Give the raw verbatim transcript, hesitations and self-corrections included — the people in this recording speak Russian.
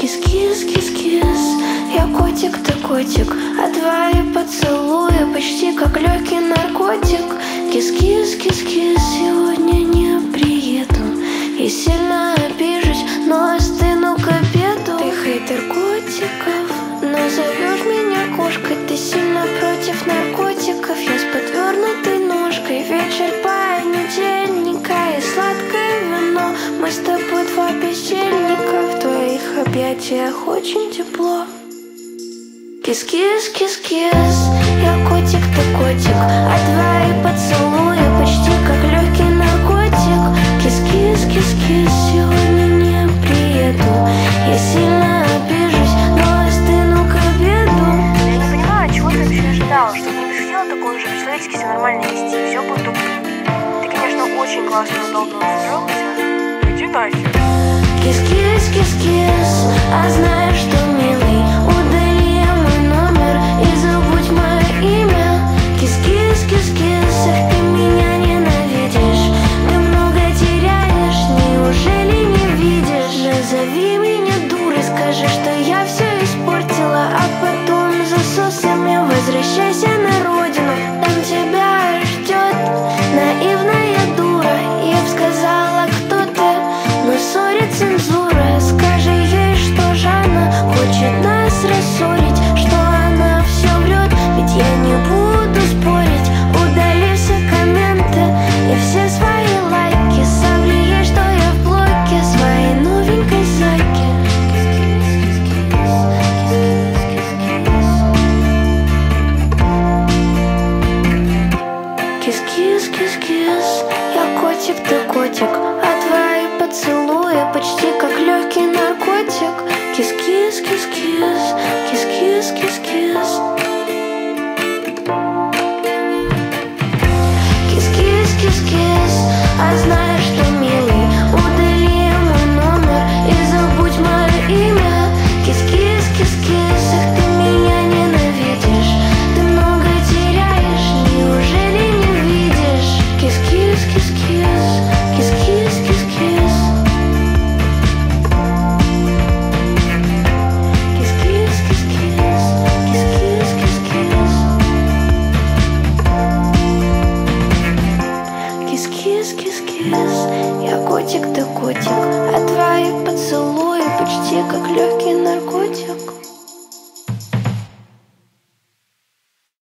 Кис-кис, кис-кис, я котик, ты котик, а твои поцелуи почти как легкий наркотик. Кис-кис, кис-кис, сегодня не приеду и сильно обижусь, но остыну к обеду. Ты хейтер котиков, назовешь меня кошкой. Ты сильно против наркотиков, я с подвернутой ножкой. Вечер понедельника и сладкое вино. Мы с тобой два бездельника, в твоих объятиях очень тепло. Кис-кис, кис-кис, я котик, ты котик, а твои поцелуи почти как легкий наркотик. Кис-кис, кис-кис, сегодня не приеду, я сильно обижусь, но остыну к обеду. Я не понимаю, чего ты вообще ожидала, что не приходила такой же по-человечески себя нормально вести, все будет туп. Ты, конечно, очень классно и удобно устроился. Иди нахер. Кис-кис, кис-кис, а знаешь что, милый, удали мой номер и забудь мое имя. Кис-кис, кис-кис, эх, ты меня ненавидишь, ты много теряешь, неужели не видишь? Назови меня дурой, скажи, что я все испортила, а потом засосами возвращайся на родину. Там тебя ждет наивная дура, я б сказала, кто ты, но ссорит цензура. Скажи ей, что Жанна хочет нас рассорить, что она все врет, ведь я не буду спорить. Удали все комменты и все свои лайки, соври ей, что я в блоке своей новенькой зайки. Кис-кис, кис-кис, я котик, ты котик, а твои поцелуи почти как легкий наркотик. Кис-кис, кис-кис, кис-кис, кис-кис. Кис-кис, кис-кис, а знаешь что, милый, удали мой номер и забудь мое имя. Кис-кис, кис-кис, эх, ты меня ненавидишь, ты много теряешь, неужели не видишь? Кис-кис, кис-кис, кис-кис, кис-кис. Кис-кис, кис-кис, кис-кис, кис-кис. Кис-кис, кис-кис, я котик, ты котик, а твои поцелуи почти как легкий наркотик.